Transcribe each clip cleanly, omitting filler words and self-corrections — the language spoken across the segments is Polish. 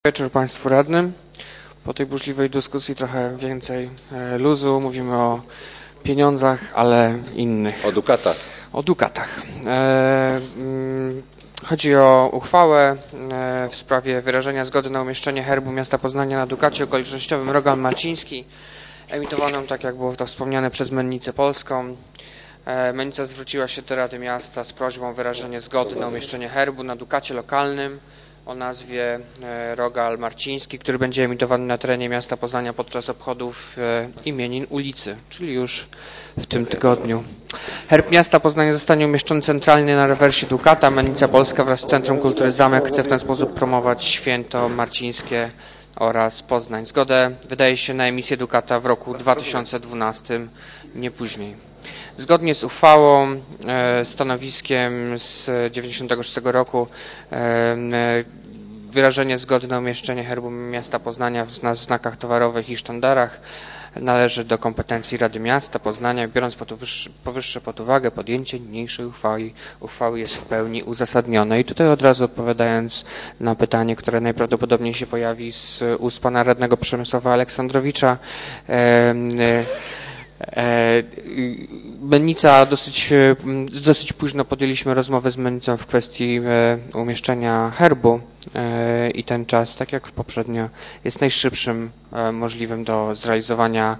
Wieczór Państwu radnym. Po tej burzliwej dyskusji trochę więcej luzu. Mówimy o pieniądzach, ale innych. O dukatach. O dukatach. Chodzi o uchwałę w sprawie wyrażenia zgody na umieszczenie herbu miasta Poznania na dukacie okolicznościowym Rogal Marciński, emitowaną, tak jak było to wspomniane, przez Mennicę Polską. Mennica zwróciła się do Rady Miasta z prośbą o wyrażenie zgody na umieszczenie herbu na dukacie lokalnym o nazwie Rogal Marciński, który będzie emitowany na terenie miasta Poznania podczas obchodów imienin ulicy, czyli już w tym tygodniu. Herb miasta Poznania zostanie umieszczony centralnie na rewersie dukata. Mennica Polska wraz z Centrum Kultury Zamek chce w ten sposób promować święto marcińskie oraz Poznań. Zgodę wydaje się na emisję dukata w roku 2012, nie później. Zgodnie z uchwałą, stanowiskiem z 1996 roku wyrażenie zgody na umieszczenie herbu miasta Poznania na znakach towarowych i sztandarach należy do kompetencji Rady Miasta Poznania. Biorąc powyższe pod uwagę, podjęcie niniejszej uchwały jest w pełni uzasadnione. I tutaj od razu odpowiadając na pytanie, które najprawdopodobniej się pojawi z ust pana radnego Przemysława Aleksandrowicza, Mennica dosyć późno podjęliśmy rozmowę z Mennicą w kwestii umieszczenia herbu i ten czas, tak jak poprzednio, jest najszybszym możliwym do zrealizowania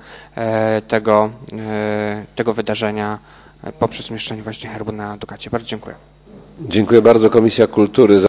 tego wydarzenia poprzez umieszczenie właśnie herbu na dukacie. Bardzo dziękuję. Dziękuję bardzo. Komisja Kultury.